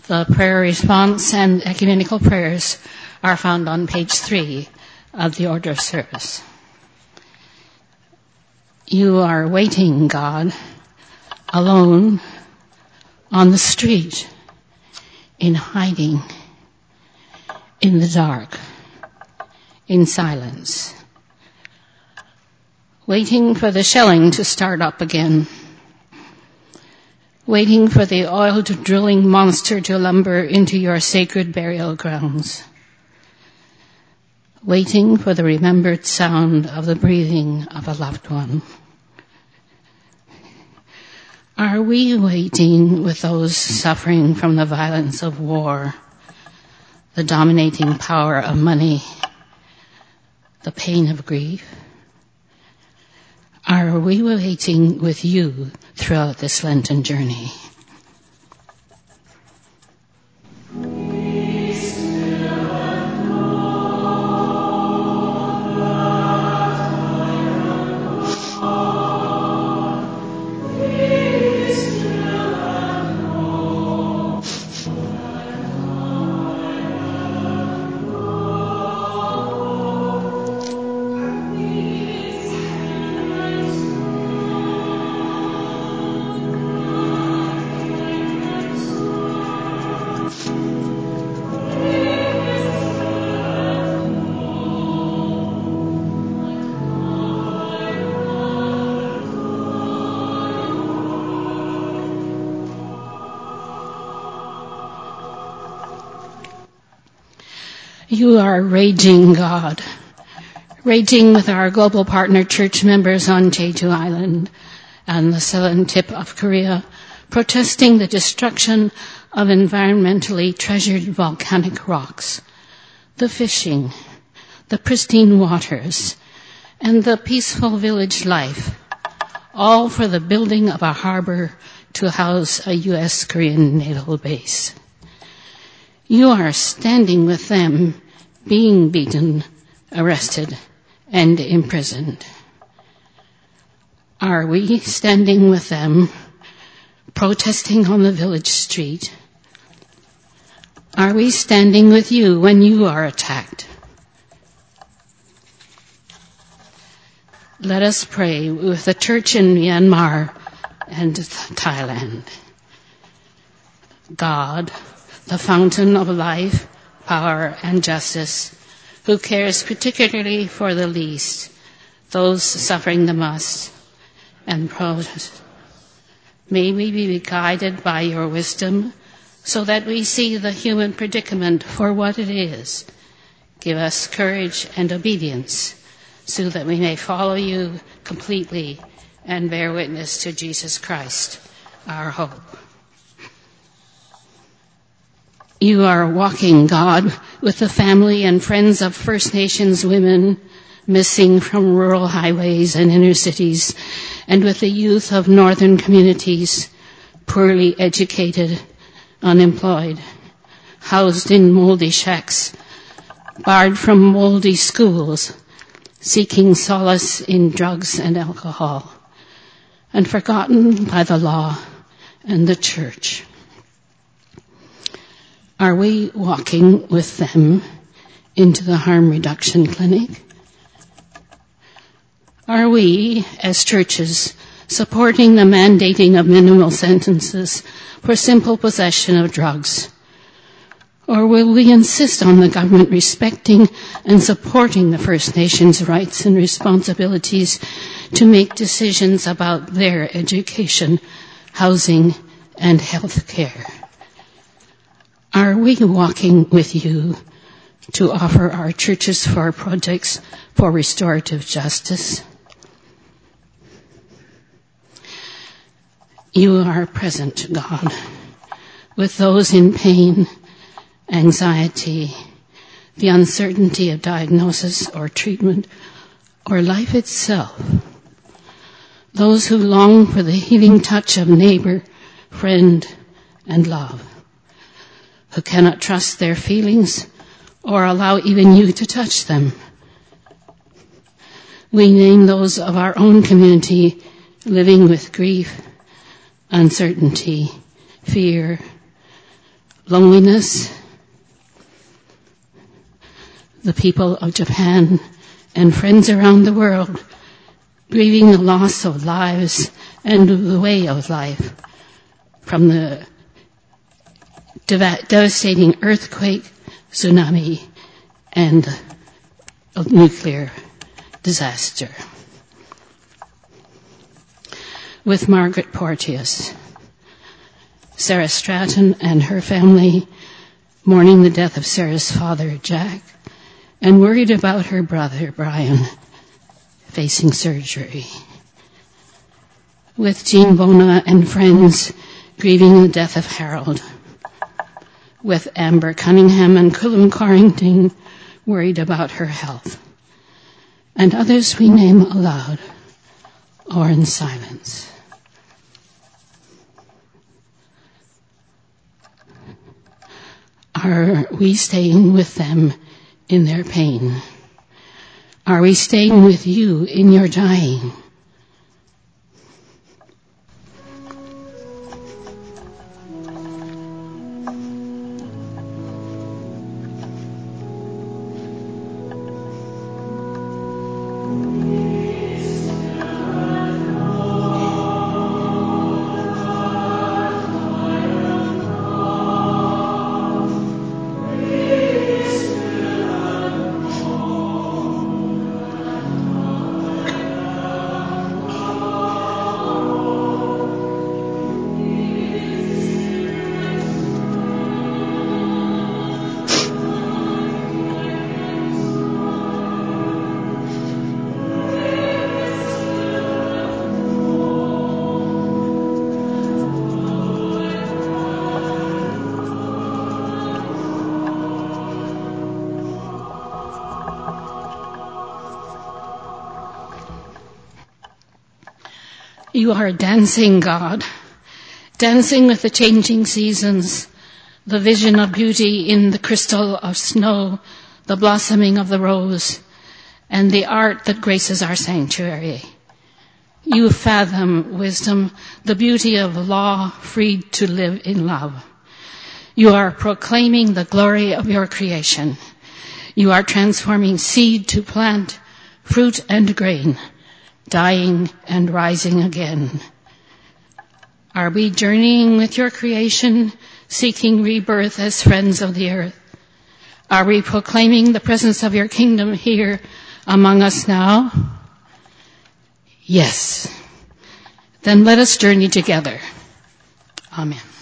The prayer response and ecumenical prayers are found on page 3 of the order of service. You are waiting, God, alone on the street, in hiding, in the dark, in silence, waiting for the shelling to start up again, waiting for the oiled drilling monster to lumber into your sacred burial grounds, waiting for the remembered sound of the breathing of a loved one. Are we waiting with those suffering from the violence of war, the dominating power of money, the pain of grief? Are we waiting with you throughout this Lenten journey? You are raging, God, raging with our global partner church members on Jeju Island and the southern tip of Korea, protesting the destruction of environmentally treasured volcanic rocks, the fishing, the pristine waters, and the peaceful village life, all for the building of a harbor to house a U.S.-Korean naval base. You are standing with them, being beaten, arrested, and imprisoned. Are we standing with them, protesting on the village street? Are we standing with you when you are attacked? Let us pray with the church in Myanmar and Thailand. God, the fountain of life, power, and justice, who cares particularly for the least, those suffering the most, and protest. May we be guided by your wisdom so that we see the human predicament for what it is. Give us courage and obedience so that we may follow you completely and bear witness to Jesus Christ, our hope. You are walking, God, with the family and friends of First Nations women missing from rural highways and inner cities, and with the youth of northern communities, poorly educated, unemployed, housed in moldy shacks, barred from moldy schools, seeking solace in drugs and alcohol, and forgotten by the law and the church. Are we walking with them into the harm reduction clinic? Are we, as churches, supporting the mandating of minimal sentences for simple possession of drugs? Or will we insist on the government respecting and supporting the First Nations' rights and responsibilities to make decisions about their education, housing, and health care? Are we walking with you to offer our churches for projects for restorative justice? You are present, God, with those in pain, anxiety, the uncertainty of diagnosis or treatment, or life itself. Those who long for the healing touch of neighbor, friend, and love, who cannot trust their feelings or allow even you to touch them. We name those of our own community living with grief, uncertainty, fear, loneliness, the people of Japan and friends around the world grieving the loss of lives and the way of life from the devastating earthquake, tsunami, and a nuclear disaster. With Margaret Porteous, Sarah Stratton and her family mourning the death of Sarah's father, Jack, and worried about her brother, Brian, facing surgery. With Jean Bona and friends grieving the death of Harold. With Amber Cunningham and Cullum Corrington worried about her health. And others we name aloud or in silence. Are we staying with them in their pain? Are we staying with you in your dying? You are dancing, God, dancing with the changing seasons, the vision of beauty in the crystal of snow, the blossoming of the rose, and the art that graces our sanctuary. You fathom wisdom, the beauty of law freed to live in love. You are proclaiming the glory of your creation. You are transforming seed to plant, fruit and grain, dying and rising again. Are we journeying with your creation, seeking rebirth as friends of the earth? Are we proclaiming the presence of your kingdom here among us now? Yes. Then let us journey together. Amen.